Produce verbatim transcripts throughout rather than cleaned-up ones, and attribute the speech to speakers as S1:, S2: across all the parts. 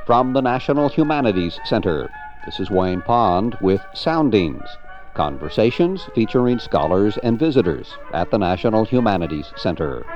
S1: From the National Humanities Center, this is Wayne Pond with Soundings, conversations featuring scholars and visitors at the National Humanities Center.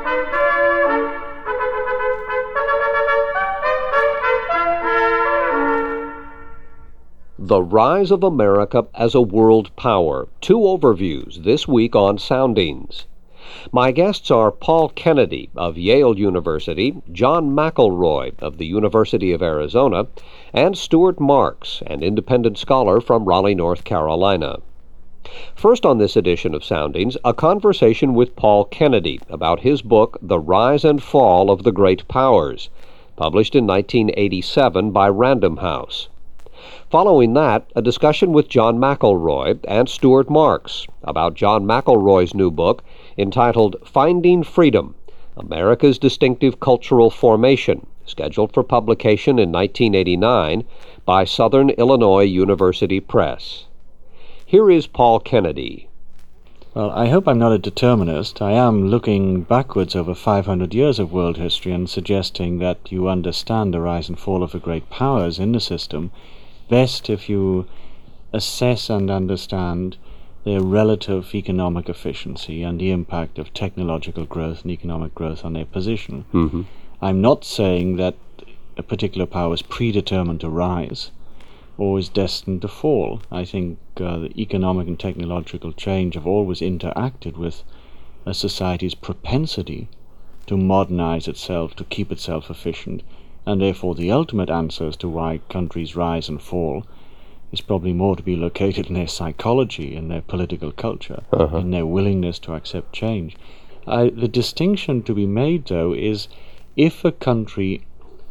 S1: The Rise of America as a World Power. Two overviews this week on Soundings. My guests are Paul Kennedy of Yale University, John McElroy of the University of Arizona, and Stuart Marks, an independent scholar from Raleigh, North Carolina. First on this edition of Soundings, a conversation with Paul Kennedy about his book, The Rise and Fall of the Great Powers, published in nineteen eighty-seven by Random House. Following that, a discussion with John McElroy and Stuart Marks about John McElroy's new book entitled Finding Freedom, America's Distinctive Cultural Formation, scheduled for publication in nineteen eighty-nine by Southern Illinois University Press. Here is Paul Kennedy.
S2: Well, I hope I'm not a determinist. I am looking backwards over five hundred years of world history and suggesting that you understand the rise and fall of the great powers in the system best if you assess and understand their relative economic efficiency and the impact of technological growth and economic growth on their position.
S1: Mm-hmm.
S2: I'm not saying that a particular power is predetermined to rise or is destined to fall. I think uh, the economic and technological change have always interacted with a society's propensity to modernize itself, to keep itself efficient, and therefore the ultimate answer as to why countries rise and fall is probably more to be located in their psychology, in their political culture, uh-huh. in their willingness to accept change. Uh, the distinction to be made, though, is if a country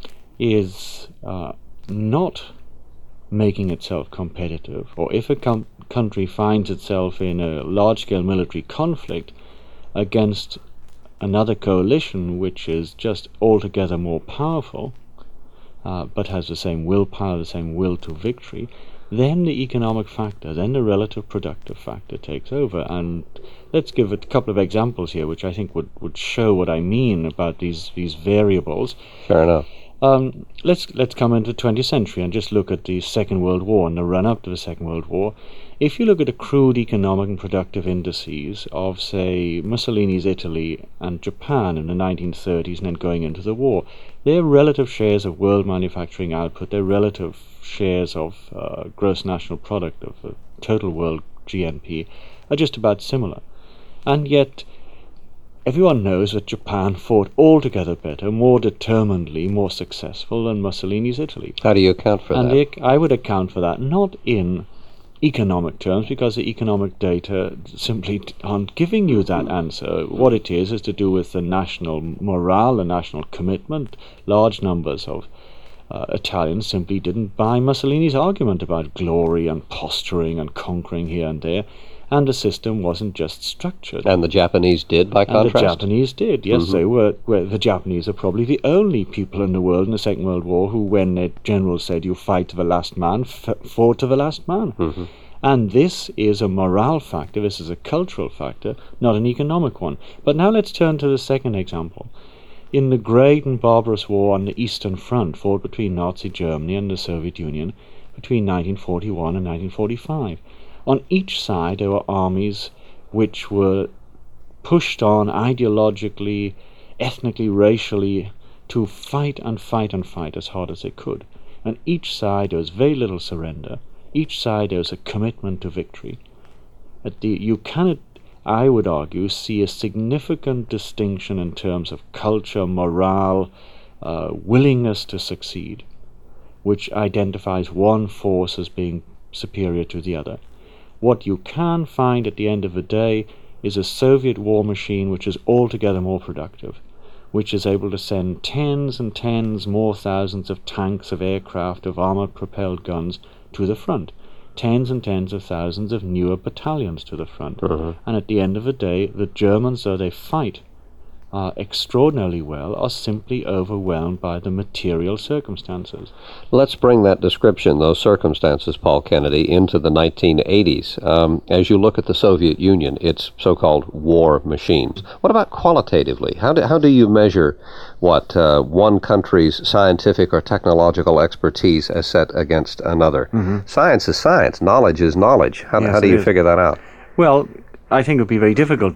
S2: is uh, not making itself competitive, or if a com- country finds itself in a large-scale military conflict against another coalition which is just altogether more powerful, uh, but has the same willpower, the same will to victory, then the economic factor, then the relative productive factor takes over. And let's give a couple of examples here which I think would, would show what I mean about these, these variables.
S1: Fair enough.
S2: Um, let's let's come into the twentieth century and just look at the Second World War and the run-up to the Second World War. If you look at the crude economic and productive indices of, say, Mussolini's Italy and Japan in the nineteen thirties and then going into the war, their relative shares of world manufacturing output, their relative shares of uh, gross national product of the total world G N P are just about similar. And yet everyone knows that Japan fought altogether better, more determinedly, more successful than Mussolini's Italy.
S1: How do you account for
S2: and
S1: that?
S2: And I would account for that not in economic terms, because the economic data simply aren't giving you that answer. What it is is to do with the national morale, the national commitment. Large numbers of uh, Italians simply didn't buy Mussolini's argument about glory and posturing and conquering here and there. And the system wasn't just structured.
S1: And the Japanese did, by contrast?
S2: And the Japanese did, yes.
S1: Mm-hmm.
S2: They were, were. The Japanese are probably the only people in the world in the Second World War who, when their general said, you fight to the last man, f- fought to the last man.
S1: Mm-hmm.
S2: And this is a morale factor, this is a cultural factor, not an economic one. But now let's turn to the second example. In the great and barbarous war on the Eastern Front, fought between Nazi Germany and the Soviet Union between nineteen forty-one and nineteen forty-five, on each side there were armies which were pushed on ideologically, ethnically, racially to fight and fight and fight as hard as they could. On each side there was very little surrender. Each side there was a commitment to victory. At the, you cannot, I would argue, see a significant distinction in terms of culture, morale, uh, willingness to succeed, which identifies one force as being superior to the other. What you can find at the end of the day is a Soviet war machine which is altogether more productive, which is able to send tens and tens more thousands of tanks, of aircraft, of armored-propelled guns to the front, tens and tens of thousands of newer battalions to the front.
S1: Uh-huh.
S2: And at the end of the day, the Germans, though they fight uh, extraordinarily well are simply overwhelmed by the material circumstances.
S1: Let's bring that description, those circumstances, Paul Kennedy, into the nineteen eighties. Um, as you look at the Soviet Union, its so-called war machines, what about qualitatively? How do, how do you measure what uh, one country's scientific or technological expertise is set against another? Mm-hmm. Science is science. Knowledge is knowledge. How,
S2: Yes,
S1: how do
S2: it
S1: you
S2: is.
S1: figure that out?
S2: Well, I think it would be very difficult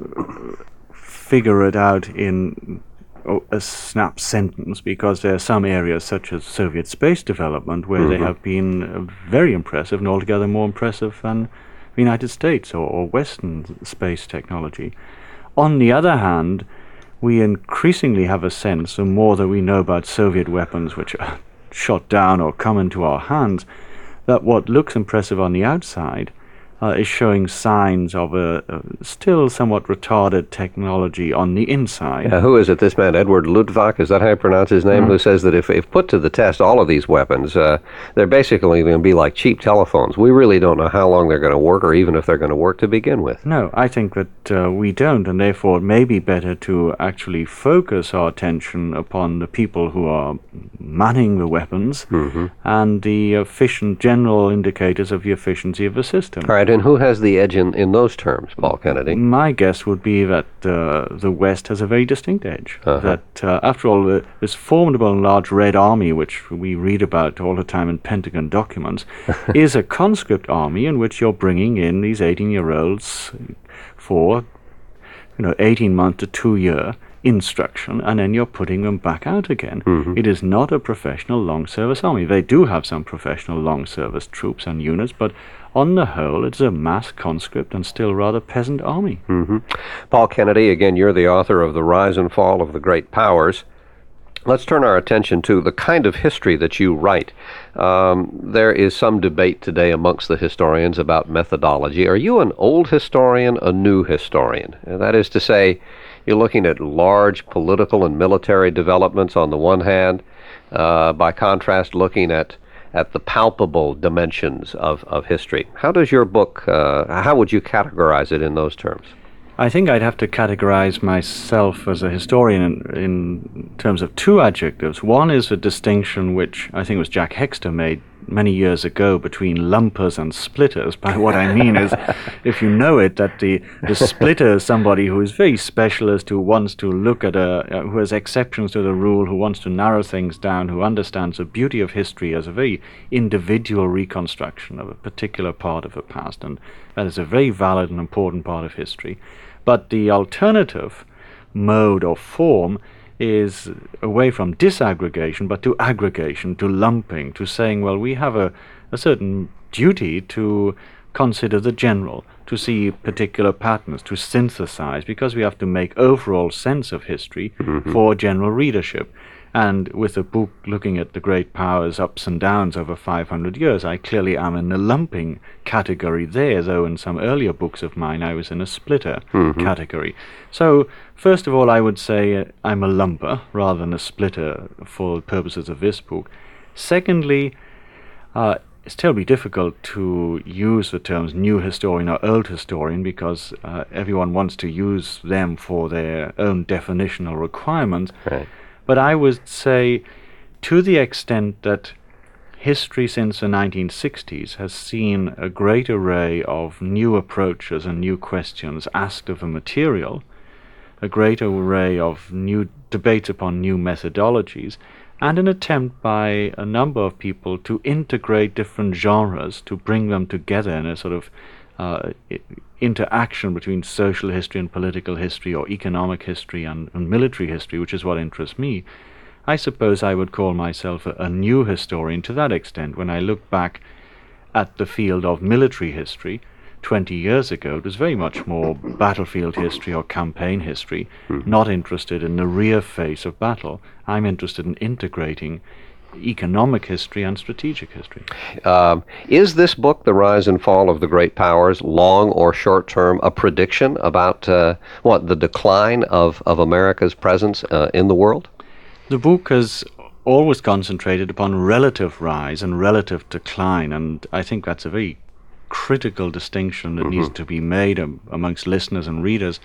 S2: to figure it out in oh, a snap sentence, because there are some areas such as Soviet space development where mm-hmm. they have been uh, very impressive and altogether more impressive than the United States or, or Western space technology. On the other hand, we increasingly have a sense, the more that we know about Soviet weapons which are shot down or come into our hands, that what looks impressive on the outside Uh, is showing signs of a, a still somewhat retarded technology on the inside.
S1: Yeah, who is it? This man, Edward Luttwak, is that how you pronounce his name? Mm-hmm. Who says that if, if put to the test, all of these weapons, uh, they're basically going to be like cheap telephones. We really don't know how long they're going to work, or even if they're going to work to begin with.
S2: No, I think that uh, we don't, and therefore it may be better to actually focus our attention upon the people who are manning the weapons mm-hmm. and the efficient general indicators of the efficiency of the system.
S1: All right. And who has the edge in, in those terms, Paul Kennedy?
S2: My guess would be that uh, the West has a very distinct edge. Uh-huh. That, uh, after all, uh, this formidable and large Red Army, which we read about all the time in Pentagon documents, is a conscript army in which you're bringing in these eighteen-year-olds for, you know, eighteen month to two-year instruction, and then you're putting them back out again. Mm-hmm. It is not a professional long-service army. They do have some professional long-service troops and units, but on the whole, it's a mass conscript and still rather peasant army.
S1: Mm-hmm. Paul Kennedy, again, you're the author of The Rise and Fall of the Great Powers. Let's turn our attention to the kind of history that you write. Um, there is some debate today amongst the historians about methodology. Are you an old historian, a new historian? And that is to say, you're looking at large political and military developments on the one hand, uh, by contrast, looking at at the palpable dimensions of, of history. How does your book, uh, how would you categorize it in those terms?
S2: I think I'd have to categorize myself as a historian in, in terms of two adjectives. One is a distinction which I think it was Jack Hexter made many years ago between lumpers and splitters. By what I mean is, if you know it, that the, the splitter is somebody who is very specialist, who wants to look at a, uh, who has exceptions to the rule, who wants to narrow things down, who understands the beauty of history as a very individual reconstruction of a particular part of the past, and that is a very valid and important part of history. But the alternative mode or form is away from disaggregation, but to aggregation, to lumping, to saying, well, we have a, a certain duty to consider the general, to see particular patterns, to synthesize, because we have to make overall sense of history mm-hmm. for general readership. And with a book looking at the great powers' ups and downs over five hundred years, I clearly am in the lumping category there, though in some earlier books of mine I was in a splitter mm-hmm. category. So, first of all, I would say uh, I'm a lumper rather than a splitter for the purposes of this book. Secondly, uh, it's terribly difficult to use the terms new historian or old historian, because uh, everyone wants to use them for their own definitional requirements.
S1: Right.
S2: But I would say, to the extent that history since the nineteen sixties has seen a great array of new approaches and new questions asked of a material, a great array of new debates upon new methodologies, and an attempt by a number of people to integrate different genres, to bring them together in a sort of uh, interaction between social history and political history, or economic history and, and military history, which is what interests me. I suppose I would call myself a, a new historian to that extent. When I look back at the field of military history, twenty years ago, it was very much more battlefield history or campaign history, mm-hmm. not interested in the rear face of battle. I'm interested in integrating economic history and strategic history.
S1: Um, is this book, The Rise and Fall of the Great Powers, long or short term, a prediction about uh, what the decline of, of America's presence uh, in the world?
S2: The book has always concentrated upon relative rise and relative decline, and I think that's a very critical distinction that mm-hmm. needs to be made um, amongst listeners and readers.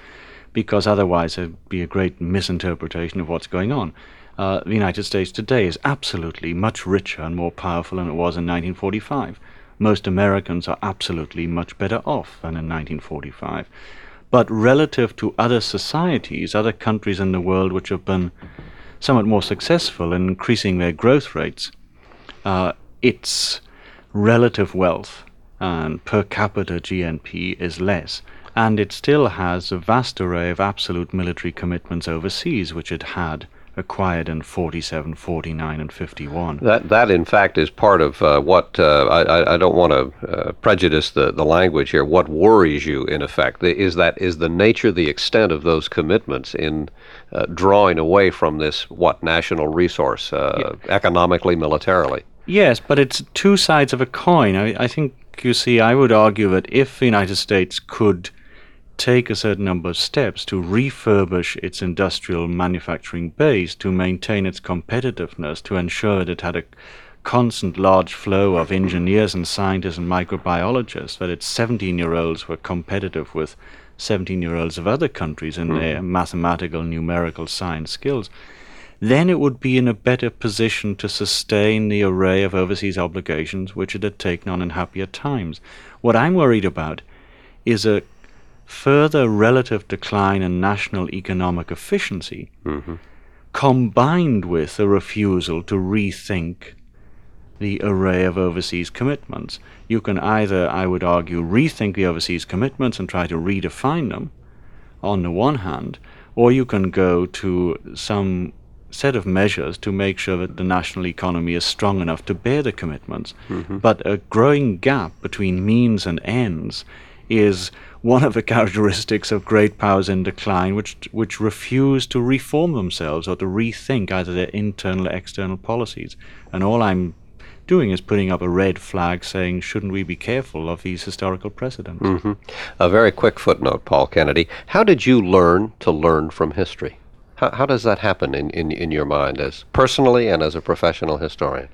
S2: because otherwise it would be a great misinterpretation of what's going on. Uh, the United States today is absolutely much richer and more powerful than it was in nineteen forty-five. Most Americans are absolutely much better off than in nineteen forty-five. But relative to other societies, other countries in the world which have been somewhat more successful in increasing their growth rates, uh, its relative wealth and per capita G N P is less. And it still has a vast array of absolute military commitments overseas, which it had acquired in forty-seven, forty-nine, and fifty-one.
S1: That, that in fact, is part of uh, what, uh, I, I don't want to uh, prejudice the, the language here, what worries you, in effect, is that is the nature, the extent of those commitments in uh, drawing away from this, what, national resource, uh, yeah. economically, militarily.
S2: Yes, but it's two sides of a coin. I, I think, you see, I would argue that if the United States could take a certain number of steps to refurbish its industrial manufacturing base, to maintain its competitiveness, to ensure that it had a constant large flow of engineers and scientists and microbiologists, that its seventeen-year-olds were competitive with seventeen-year-olds of other countries in mm. their mathematical, numerical science skills, then it would be in a better position to sustain the array of overseas obligations which it had taken on in happier times. What I'm worried about is a further relative decline in national economic efficiency, mm-hmm. combined with a refusal to rethink the array of overseas commitments. You can either, I would argue, rethink the overseas commitments and try to redefine them, on the one hand, or you can go to some set of measures to make sure that the national economy is strong enough to bear the commitments. Mm-hmm. But a growing gap between means and ends is one of the characteristics of great powers in decline, which which refuse to reform themselves or to rethink either their internal or external policies. And all I'm doing is putting up a red flag saying, shouldn't we be careful of these historical precedents?
S1: Mm-hmm. A very quick footnote, Paul Kennedy. How did you learn to learn from history? How, how does that happen in, in, in your mind, as personally and as a professional historian?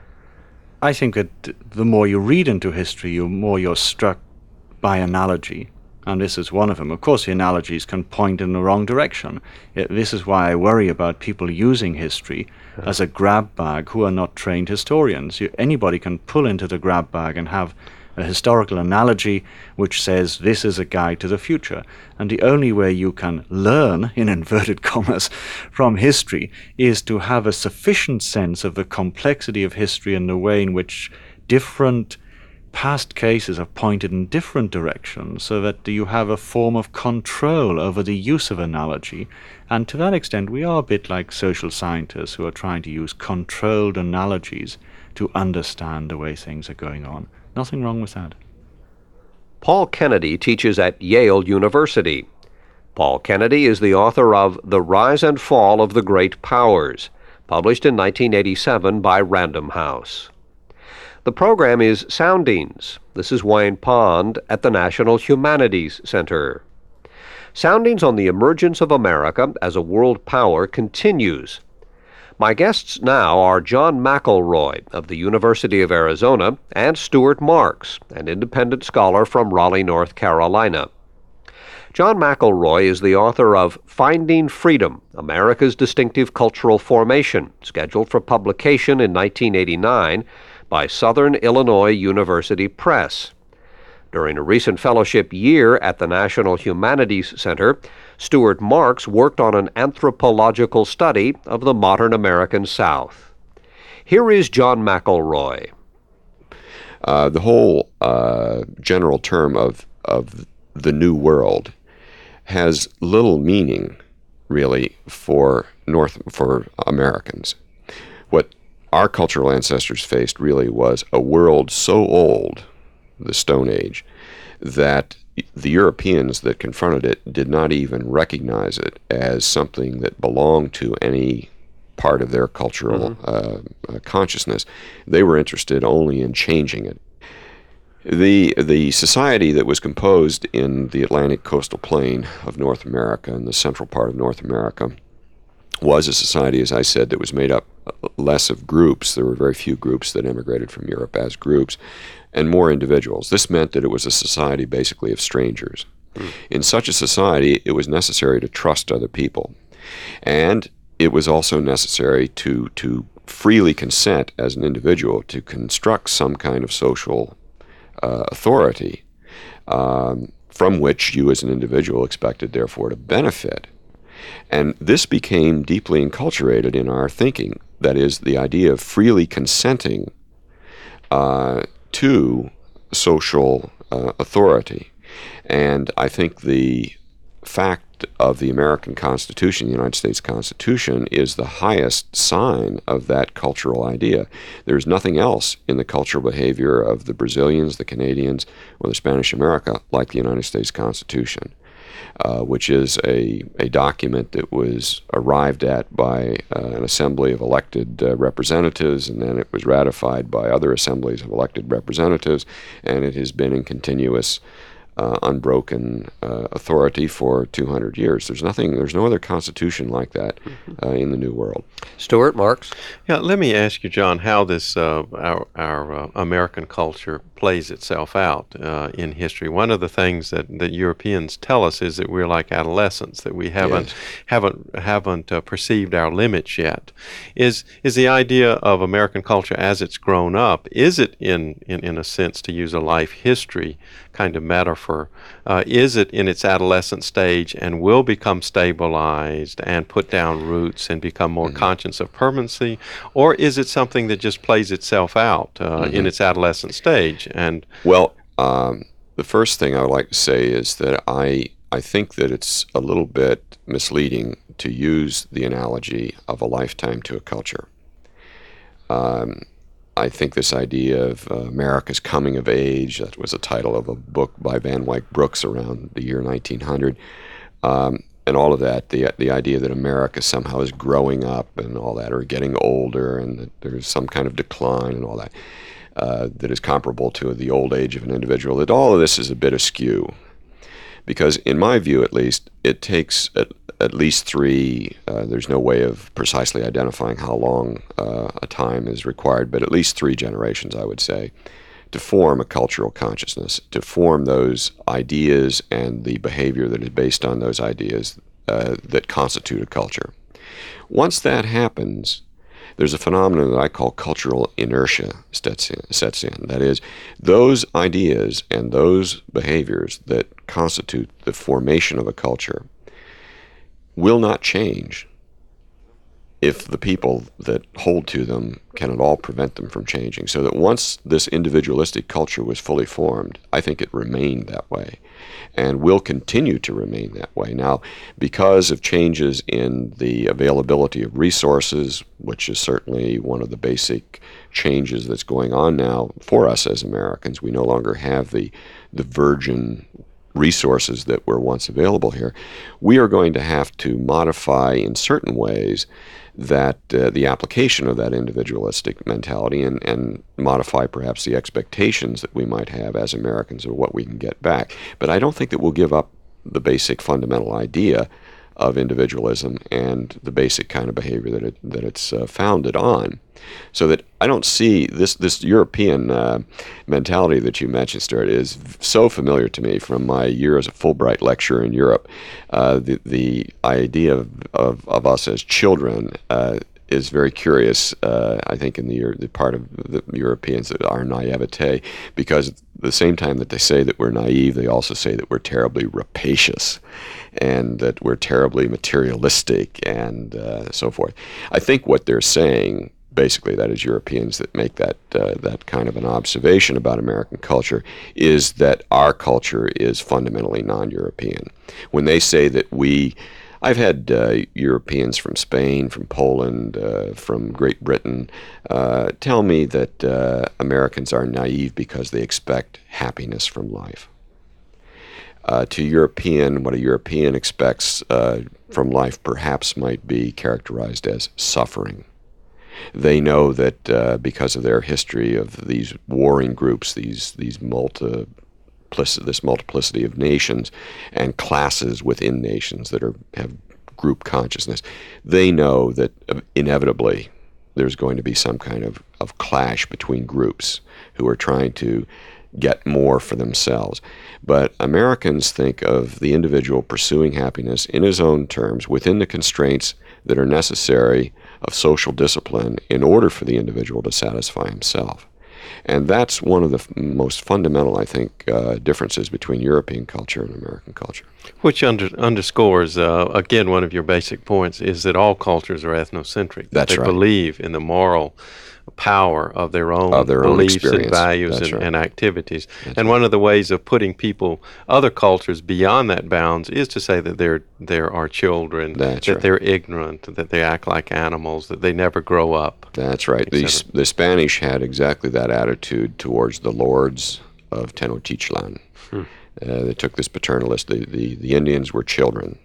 S2: I think that the more you read into history, the more you're struck by analogy, and this is one of them. Of course, the analogies can point in the wrong direction. It, this is why I worry about people using history yeah. as a grab bag who are not trained historians. You, anybody can pull into the grab bag and have a historical analogy which says this is a guide to the future. And the only way you can learn, in inverted commas, from history is to have a sufficient sense of the complexity of history and the way in which different past cases have pointed in different directions, so that you have a form of control over the use of analogy. And to that extent, we are a bit like social scientists who are trying to use controlled analogies to understand the way things are going on. Nothing wrong with that.
S1: Paul Kennedy teaches at Yale University. Paul Kennedy is the author of The Rise and Fall of the Great Powers, published in nineteen eighty-seven by Random House. The program is Soundings. This is Wayne Pond at the National Humanities Center. Soundings on the Emergence of America as a World Power continues. My guests now are John McElroy of the University of Arizona and Stuart Marks, an independent scholar from Raleigh, North Carolina. John McElroy is the author of Finding Freedom, America's Distinctive Cultural Formation, scheduled for publication in nineteen eighty-nine by Southern Illinois University Press. During a recent fellowship year at the National Humanities Center, Stuart Marks worked on an anthropological study of the modern American South. Here is John McElroy.
S3: Uh, the whole uh, general term of, of the New World has little meaning, really, for North for Americans. What our cultural ancestors faced really was a world so old, the Stone Age, that the Europeans that confronted it did not even recognize it as something that belonged to any part of their cultural mm-hmm. uh, uh, consciousness. They were interested only in changing it. The the society that was composed in the Atlantic coastal plain of North America and the central part of North America was a society, as I said, that was made up less of groups. There were very few groups that immigrated from Europe as groups, and more individuals. This meant that it was a society basically of strangers. In such a society, it was necessary to trust other people. And it was also necessary to, to freely consent as an individual to construct some kind of social uh, authority um, from which you as an individual expected, therefore, to benefit. And this became deeply enculturated in our thinking. That is, the idea of freely consenting uh, to social uh, authority. And I think the fact of the American Constitution, the United States Constitution, is the highest sign of that cultural idea. There's nothing else in the cultural behavior of the Brazilians, the Canadians, or the Spanish America like the United States Constitution, uh, which is a, a document that was arrived at by uh, an assembly of elected uh, representatives, and then it was ratified by other assemblies of elected representatives, and it has been in continuous Uh, unbroken uh, authority for two hundred years. There's nothing, there's no other constitution like that uh, in the New World.
S1: Stuart Marks?
S4: Yeah, let me ask you, John, how this uh, our, our uh, American culture plays itself out uh, in history. One of the things that, that Europeans tell us is that we're like adolescents, that we haven't
S3: Yes.
S4: haven't haven't uh, perceived our limits yet. Is is the idea of American culture as it's grown up? Is it in in, in a sense, to use a life history kind of metaphor, uh, is it in its adolescent stage and will become stabilized and put down roots and become more
S3: Mm-hmm.
S4: conscious of permanency, or is it something that just plays itself out uh,
S3: Mm-hmm.
S4: in its adolescent stage? And
S3: Well, um, the first thing I would like to say is that I I think that it's a little bit misleading to use the analogy of a lifetime to a culture. Um, I think this idea of uh, America's coming of age, that was the title of a book by Van Wyck Brooks around the year nineteen hundred, um, and all of that, the the idea that America somehow is growing up and all that, or getting older, and that there's some kind of decline and all that, uh, that is comparable to the old age of an individual, that all of this is a bit askew. Because in my view, at least, it takes at, at least three, uh, there's no way of precisely identifying how long uh, a time is required, but at least three generations, I would say, to form a cultural consciousness, to form those ideas and the behavior that is based on those ideas uh, that constitute a culture. Once that happens, there's a phenomenon that I call cultural inertia sets in, sets in. That is, those ideas and those behaviors that constitute the formation of a culture will not change if the people that hold to them can at all prevent them from changing. So that once this individualistic culture was fully formed, I think it remained that way and will continue to remain that way. Now, because of changes in the availability of resources, which is certainly one of the basic changes that's going on now for us as Americans, we no longer have the, the virgin resources that were once available here. We are going to have to modify in certain ways that uh, the application of that individualistic mentality and, and modify perhaps the expectations that we might have as Americans of what we can get back. But I don't think that we'll give up the basic fundamental idea of individualism and the basic kind of behavior that it that it's uh, founded on. So that I don't see this this European uh, mentality that you mentioned, Stuart, is so familiar to me from my year as a Fulbright lecturer in Europe. Uh, the the idea of, of, of us as children uh, is very curious, uh, I think, in the, the part of the Europeans, that our naivete, because at the same time that they say that we're naive, they also say that we're terribly rapacious and that we're terribly materialistic and uh, so forth. I think what they're saying, basically, that is Europeans that make that uh, that kind of an observation about American culture, is that our culture is fundamentally non-European. When they say that we, I've had uh, Europeans from Spain, from Poland, uh, from Great Britain uh, tell me that uh, Americans are naive because they expect happiness from life. Uh, to European, what a European expects uh, from life perhaps might be characterized as suffering. They know that uh, because of their history of these warring groups, these these multi, this multiplicity of nations and classes within nations that are have group consciousness, they know that inevitably there's going to be some kind of, of clash between groups who are trying to get more for themselves. But Americans think of the individual pursuing happiness in his own terms within the constraints that are necessary of social discipline in order for the individual to satisfy himself. And that's one of the f- most fundamental, I think, uh, differences between European culture and American culture.
S4: Which under, underscores, uh, again, one of your basic points is that all cultures are ethnocentric.
S3: That's
S4: they
S3: right.
S4: believe in the moral power of their own
S3: Of their own
S4: beliefs and
S3: experience.
S4: values
S3: That's
S4: and,
S3: right.
S4: and activities.
S3: That's
S4: and one of the ways of putting people, other cultures, beyond that bounds is to say that they're there are children,
S3: That's
S4: that
S3: right.
S4: they're ignorant, that they act like animals, that they never grow up.
S3: That's right. The,
S4: et cetera.
S3: the Spanish had exactly that attitude towards the lords of Tenochtitlan.
S4: Hmm.
S3: Uh, they took this paternalist. The, the, the Indians were children.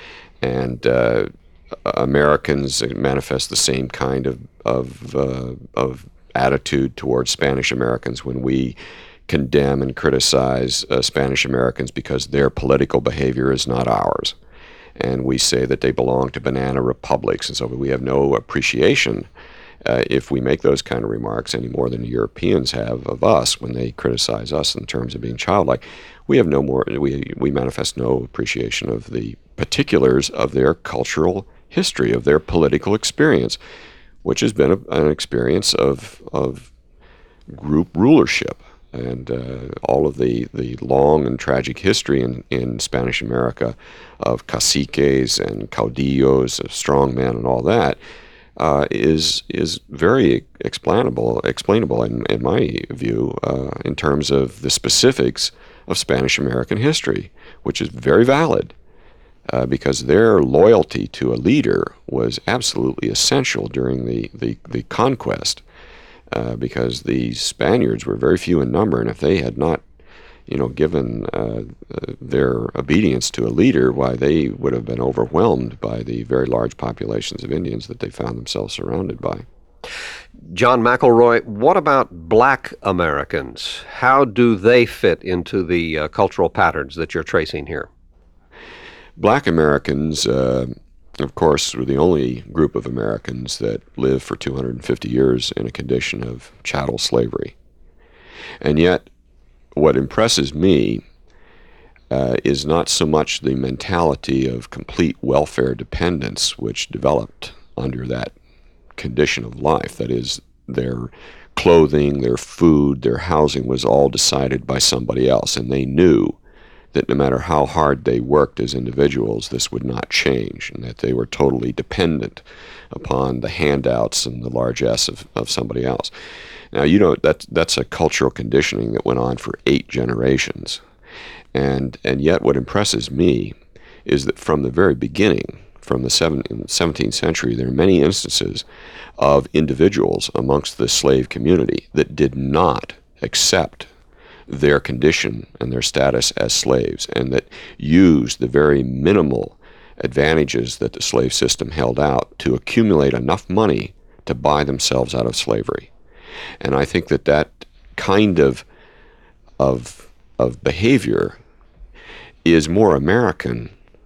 S3: And uh, Americans manifest the same kind of, of, uh, of attitude towards Spanish Americans when we condemn and criticize uh, Spanish Americans because their political behavior is not ours. And we say that they belong to banana republics, and so we have no appreciation uh, if we make those kind of remarks any more than the Europeans have of us when they criticize us in terms of being childlike. We have no more, we, we manifest no appreciation of the particulars of their cultural history, of their political experience, which has been a, an experience of, of group rulership. And uh, all of the, the long and tragic history in, in Spanish America of caciques and caudillos, of strongmen and all that, uh, is is very explainable, explainable in, in my view, uh, in terms of the specifics of Spanish American history, which is very valid. Uh, because their loyalty to a leader was absolutely essential during the, the, the conquest, uh, because the Spaniards were very few in number, and if they had not, you know, given uh, uh, their obedience to a leader, why, they would have been overwhelmed by the very large populations of Indians that they found themselves surrounded by.
S1: John McElroy, what about black Americans? How do they fit into the uh, cultural patterns that you're tracing here?
S3: Black Americans, uh, of course, were the only group of Americans that lived for two hundred fifty years in a condition of chattel slavery. And yet, what impresses me uh, is not so much the mentality of complete welfare dependence which developed under that condition of life. That is, their clothing, their food, their housing was all decided by somebody else, and they knew that no matter how hard they worked as individuals, this would not change, and that they were totally dependent upon the handouts and the largesse of, of somebody else. Now, you know, that, that's a cultural conditioning that went on for eight generations. And, and yet what impresses me is that from the very beginning, from the seventeenth century, there are many instances of individuals amongst the slave community that did not accept their condition and their status as slaves, and that used the very minimal advantages that the slave system held out to accumulate enough money to buy themselves out of slavery. And I think that that kind of of of behavior is more American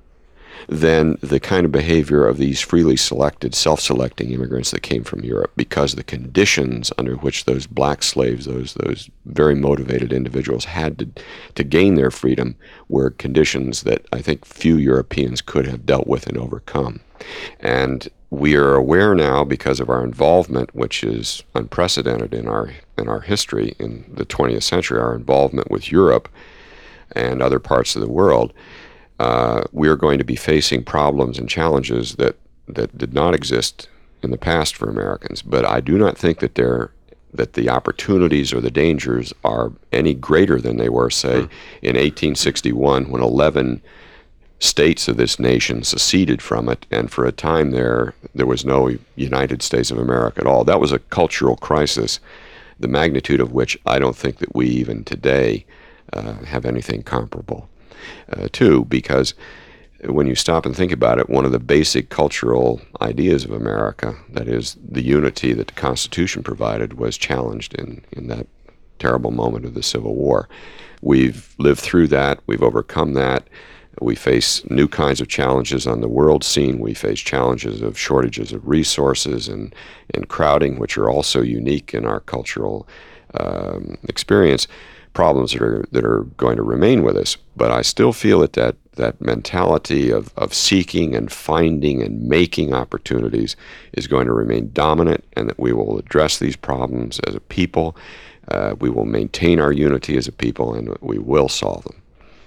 S3: than the kind of behavior of these freely selected, self-selecting immigrants that came from Europe, because the conditions under which those black slaves, those those very motivated individuals had to, to gain their freedom were conditions that I think few Europeans could have dealt with and overcome. And we are aware now, because of our involvement, which is unprecedented in our in our history in the twentieth century, our involvement with Europe and other parts of the world, Uh, we are going to be facing problems and challenges that, that did not exist in the past for Americans. But I do not think that they're, that the opportunities or the dangers are any greater than they were, say, mm. in eighteen sixty-one, when eleven states of this nation seceded from it, and for a time there, there was no United States of America at all. That was a cultural crisis, the magnitude of which I don't think that we even today uh, have anything comparable. Uh, too, because when you stop and think about it, one of the basic cultural ideas of America, that is the unity that the Constitution provided, was challenged in, in that terrible moment of the Civil War. We've lived through that. We've overcome that. We face new kinds of challenges on the world scene. We face challenges of shortages of resources and, and crowding, which are also unique in our cultural um, experience. problems that are that are going to remain with us. But I still feel that that, that mentality of, of seeking and finding and making opportunities is going to remain dominant, and that we will address these problems as a people. Uh, we will maintain our unity as a people, and we will solve them.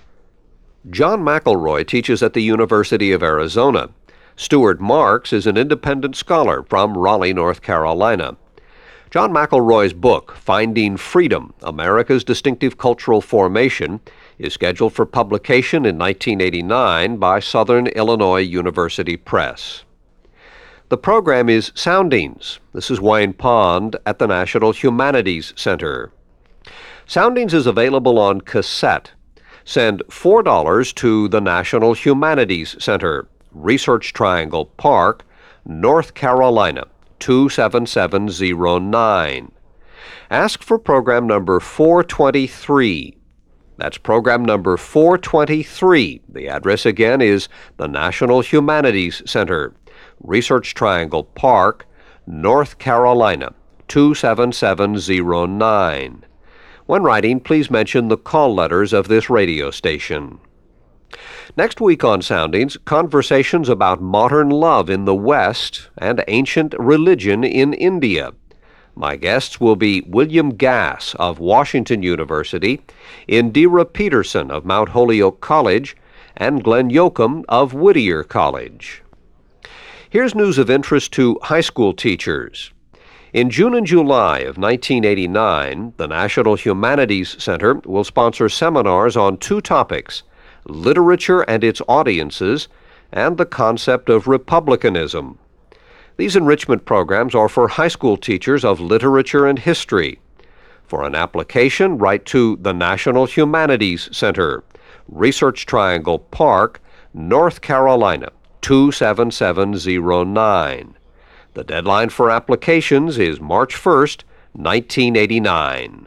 S1: John McElroy teaches at the University of Arizona. Stuart Marks is an independent scholar from Raleigh, North Carolina. John McElroy's book, Finding Freedom, America's Distinctive Cultural Formation, is scheduled for publication in nineteen eighty-nine by Southern Illinois University Press. The program is Soundings. This is Wayne Pond at the National Humanities Center. Soundings is available on cassette. Send four dollars to the National Humanities Center, Research Triangle Park, North Carolina, two seven seven zero nine. Ask for program number four twenty-three. That's program number four twenty-three. The address again is the National Humanities Center, Research Triangle Park, North Carolina, two seven seven zero nine. When writing, please mention the call letters of this radio station. Next week on Soundings, conversations about modern love in the West and ancient religion in India. My guests will be William Gass of Washington University, Indira Peterson of Mount Holyoke College, and Glenn Yoakum of Whittier College. Here's news of interest to high school teachers. In June and July of nineteen eighty-nine, the National Humanities Center will sponsor seminars on two topics: literature and its audiences, and the concept of republicanism. These enrichment programs are for high school teachers of literature and history. For an application, write to the National Humanities Center, Research Triangle Park, North Carolina, two seven seven zero nine. The deadline for applications is March first, nineteen eighty-nine.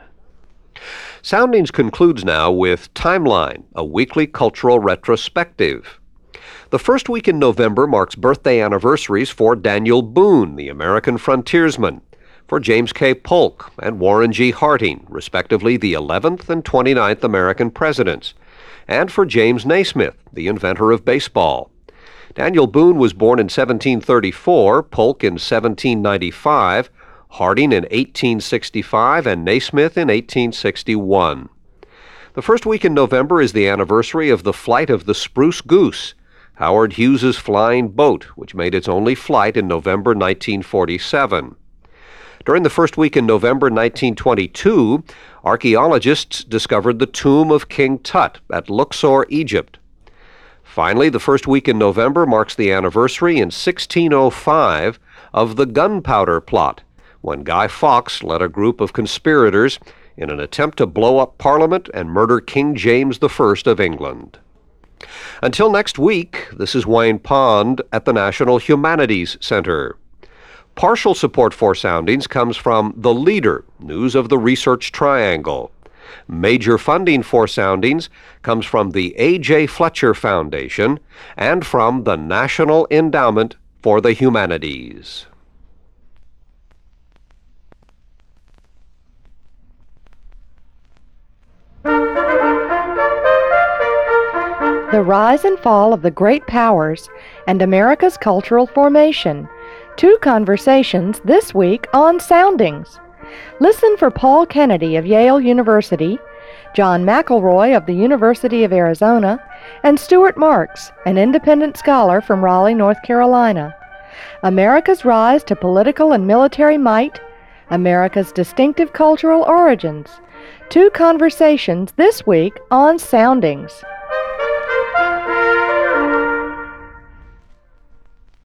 S1: Soundings concludes now with Timeline, a weekly cultural retrospective. The first week in November marks birthday anniversaries for Daniel Boone, the American frontiersman, for James K. Polk and Warren G. Harding, respectively the eleventh and twenty-ninth American presidents, and for James Naismith, the inventor of baseball. Daniel Boone was born in seventeen thirty-four, Polk in seventeen ninety-five, Harding in eighteen sixty-five, and Naismith in eighteen sixty-one. The first week in November is the anniversary of the flight of the Spruce Goose, Howard Hughes's flying boat, which made its only flight in November nineteen forty-seven. During the first week in November nineteen twenty-two, archaeologists discovered the tomb of King Tut at Luxor, Egypt. Finally, the first week in November marks the anniversary in sixteen oh five of the Gunpowder Plot, when Guy Fawkes led a group of conspirators in an attempt to blow up Parliament and murder King James the First of England. Until next week, this is Wayne Pond at the National Humanities Center. Partial support for Soundings comes from The Leader, News of the Research Triangle. Major funding for Soundings comes from the A J Fletcher Foundation and from the National Endowment for the Humanities.
S5: The Rise and Fall of the Great Powers and America's Cultural Formation. Two conversations this week on Soundings. Listen for Paul Kennedy of Yale University, John McElroy of the University of Arizona, and Stuart Marks, an independent scholar from Raleigh, North Carolina. America's Rise to Political and Military Might, America's Distinctive Cultural Origins. Two conversations this week on Soundings.